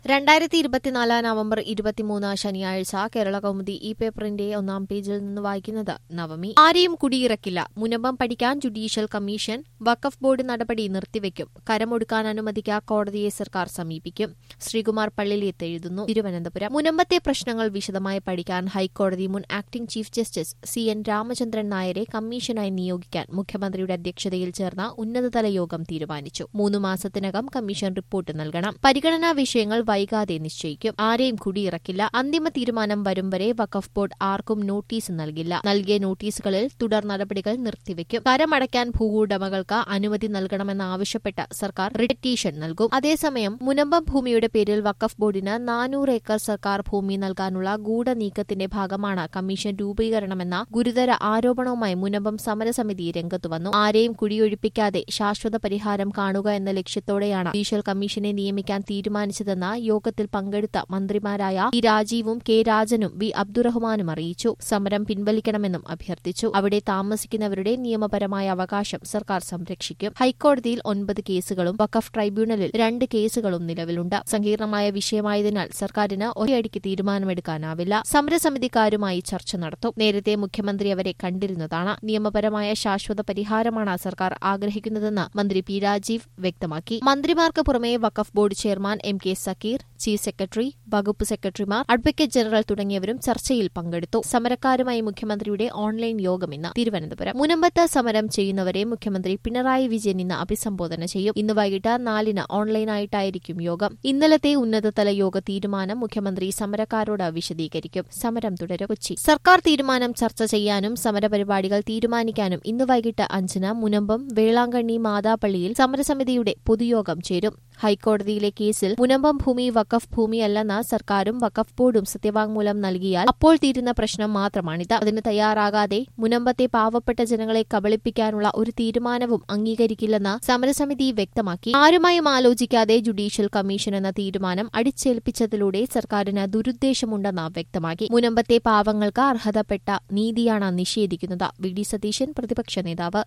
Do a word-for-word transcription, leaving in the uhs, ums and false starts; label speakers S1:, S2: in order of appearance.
S1: രണ്ടായിരത്തി ഇരുപത്തിനാല് നവംബർ ഇരുപത്തിമൂന്ന് ശനിയാഴ്ച കേരള കൗമുദി ഈ പേപ്പറിന്റെ ഒന്നാം പേജിൽ നിന്ന് വായിക്കുന്നത് നവമി. ആരെയും കുടിയിറക്കില്ല. മുനമ്പം പഠിക്കാൻ ജുഡീഷ്യൽ കമ്മീഷൻ. വഖഫ് ബോർഡ് നടപടി നിർത്തിവെക്കും. കരമൊടുക്കാൻ അനുമതിക്ക് കോടതിയെ സർക്കാർ സമീപിക്കും. ശ്രീകുമാർ പള്ളിയിലെത്ത് എഴുതുന്നു, തിരുവനന്തപുരം. മുനമ്പത്തെ പ്രശ്നങ്ങൾ വിശദമായി പഠിക്കാൻ ഹൈക്കോടതി മുൻ acting chief justice C N Ramachandran നായരെ കമ്മീഷനായി നിയോഗിക്കാൻ മുഖ്യമന്ത്രിയുടെ അധ്യക്ഷതയിൽ ചേർന്ന ഉന്നതതല യോഗം തീരുമാനിച്ചു. മൂന്ന് മാസത്തിനകം കമ്മീഷൻ റിപ്പോർട്ട് നൽകണം. പരിഗണനാ വിഷയങ്ങൾ വൈകാതെ നിശ്ചയിക്കും. ആരെയും കുടിയിറക്കില്ല. അന്തിമ തീരുമാനം വരും വരെ വഖഫ് ബോർഡ് ആർക്കും നോട്ടീസ് നൽകില്ല. നൽകിയ നോട്ടീസുകളിൽ തുടർ നടപടികൾ നിർത്തിവെക്കും. കരമടയ്ക്കാൻ ഭൂവുടമകൾക്ക് അനുമതി നൽകണമെന്നാവശ്യപ്പെട്ട് സർക്കാർ റിട്ടീഷൻ നൽകും. അതേസമയം മുനമ്പം ഭൂമിയുടെ പേരിൽ വഖഫ് ബോർഡിന് നാനൂറ് ഏക്കർ സർക്കാർ ഭൂമി നൽകാനുള്ള ഗൂഢനീക്കത്തിന്റെ ഭാഗമാണ് കമ്മീഷൻ രൂപീകരണമെന്ന ഗുരുതര ആരോപണവുമായി മുനമ്പം സമരസമിതി രംഗത്തുവന്നു. ആരെയും കുടിയൊഴിപ്പിക്കാതെ ശാശ്വത പരിഹാരം കാണുക എന്ന ലക്ഷ്യത്തോടെയാണ് ജുഡീഷ്യൽ കമ്മീഷനെ നിയമിക്കാൻ തീരുമാനിച്ചതെന്ന് യോഗത്തിൽ പങ്കെടുത്ത മന്ത്രിമാരായ ഇ രാജീവും കെ രാജനും വി അബ്ദുറഹ്മാനും അറിയിച്ചു. സമരം പിൻവലിക്കണമെന്നും അഭ്യർത്ഥിച്ചു. അവിടെ താമസിക്കുന്നവരുടെ നിയമപരമായ അവകാശം സർക്കാർ സംരക്ഷിക്കും. ഹൈക്കോടതിയിൽ ഒൻപത് കേസുകളും വഖഫ് ട്രൈബ്യൂണലിൽ രണ്ട് കേസുകളും നിലവിലുണ്ട്. സങ്കീർണമായ വിഷയമായതിനാൽ സർക്കാരിന് ഒറ്റയടിക്ക് തീരുമാനമെടുക്കാനാവില്ല. സമരസമിതിക്കാരുമായി ചർച്ച നടത്തും. നേരത്തെ മുഖ്യമന്ത്രി അവരെ കണ്ടിരുന്നതാണ്. നിയമപരമായ ശാശ്വത പരിഹാരമാണ് സർക്കാർ ആഗ്രഹിക്കുന്നതെന്ന് മന്ത്രി പി രാജീവ് വ്യക്തമാക്കി. മന്ത്രിമാർക്ക് പുറമെ Waqf board chairman M K Zakir, chief secretary, വകുപ്പ് സെക്രട്ടറിമാർ, അഡ്വക്കേറ്റ് ജനറൽ തുടങ്ങിയവരും ചർച്ചയിൽ പങ്കെടുത്തു. സമരക്കാരുമായി മുഖ്യമന്ത്രിയുടെ ഓൺലൈൻ യോഗം ഇന്ന്. തിരുവനന്തപുരം. മുനമ്പത്ത് സമരം ചെയ്യുന്നവരെ മുഖ്യമന്ത്രി പിണറായി വിജയൻ ഇന്ന് അഭിസംബോധന ചെയ്യും. ഇന്ന് വൈകിട്ട് നാലിന് ഓൺലൈനായിട്ടായിരിക്കും യോഗം. ഇന്നലത്തെ ഉന്നതതല യോഗ തീരുമാനം മുഖ്യമന്ത്രി സമരക്കാരോട് വിശദീകരിക്കും. സമരം തുടരും. കൊച്ചി. സർക്കാർ തീരുമാനം ചർച്ച ചെയ്യാനും സമരപരിപാടികൾ തീരുമാനിക്കാനും ഇന്ന് വൈകിട്ട് അഞ്ചിന് മുനമ്പം വേളാങ്കണ്ണി മാതാപള്ളിയിൽ സമരസമിതിയുടെ പൊതുയോഗം ചേരും. ഹൈക്കോടതിയിലെ കേസിൽ മുനമ്പം ഭൂമി വഖഫ് ഭൂമിയല്ലെന്ന് സർക്കാരും വഖഫ് ബോർഡും സത്യവാങ്മൂലം നൽകിയാൽ അപ്പോൾ തീരുന്ന പ്രശ്നം മാത്രമാണിത്. അതിന് തയ്യാറാകാതെ മുനമ്പത്തെ പാവപ്പെട്ട ജനങ്ങളെ കബളിപ്പിക്കാനുള്ള ഒരു തീരുമാനവും അംഗീകരിക്കില്ലെന്ന് സമരസമിതി വ്യക്തമാക്കി. ആരുമായും ആലോചിക്കാതെ ജുഡീഷ്യൽ കമ്മീഷൻ എന്ന തീരുമാനം അടിച്ചേൽപ്പിച്ചതിലൂടെ സർക്കാരിന് ദുരുദ്ദേശമുണ്ടെന്ന് വ്യക്തമാക്കി. മുനമ്പത്തെ പാവങ്ങൾക്ക് അർഹതപ്പെട്ട നീതിയാണ് നിഷേധിക്കുന്നത്. വി ഡി സതീശൻ പ്രതിപക്ഷ നേതാവ്.